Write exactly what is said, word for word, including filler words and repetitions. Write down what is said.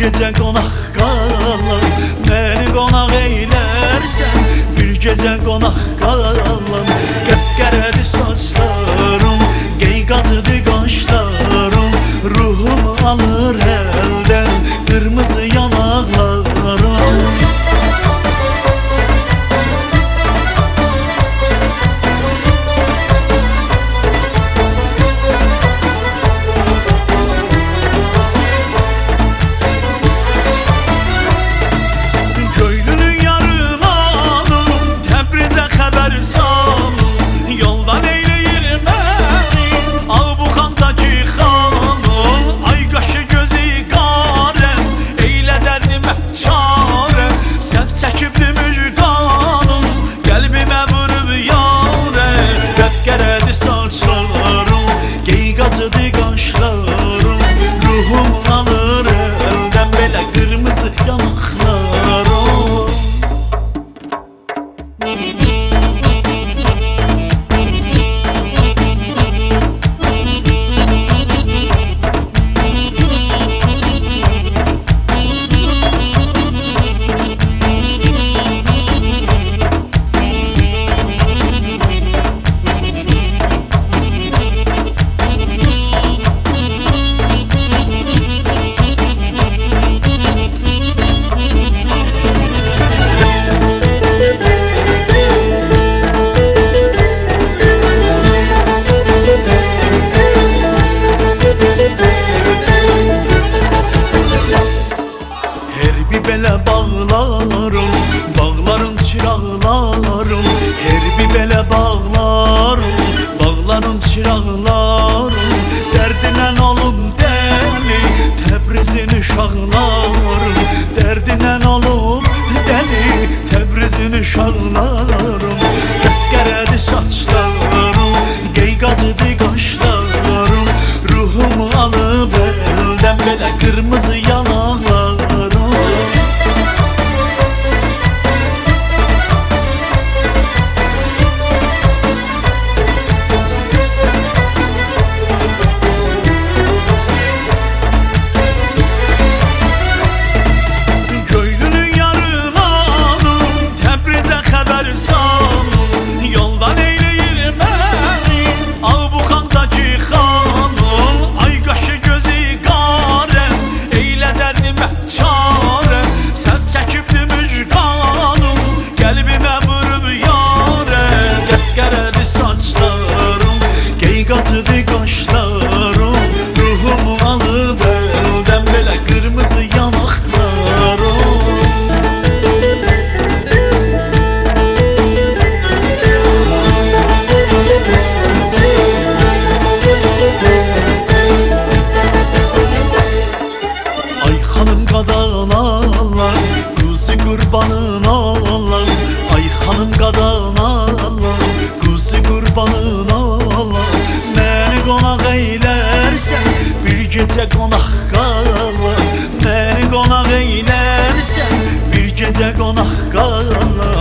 gecə qonaq qalam, məni qonaq eylərsən, bir gecə qonaq qalam. Qəpqərədi saçlarım, qeyqatıdı qaşlarım, ruhum alır əldən qırmızı yanaqlarım. Qeyqatıdı qaşlarım, ruhum alır əldən belə qırmızı yanaqlarım. Belə bağlarım, bağların çıraqlarım, her bir belə bağlarım, bağların çıraqlarım. Dərdinən olum dəli, Təbrizin uşaqlarım, dərdinən olum dəli, Təbrizin uşaqlarım. Qəpqərədi saçlarım, qeyqatıdı qaşlarım, ruhum alıb əldən belə qırmızı yanaqlarım. Qeyqatıdı qaşlarım, ruhumu alıb əldən belə qırmızı yanaqlarım. Ay xanım qadan Allah, quzu qurbanın Allah. Ay xanım qadan Allah, quzu qurbanın Allah. Məni qonaq eylərsən, bir gecə qonaq qalam, məni qonaq eylərsən, bir gecə qonaq qalam.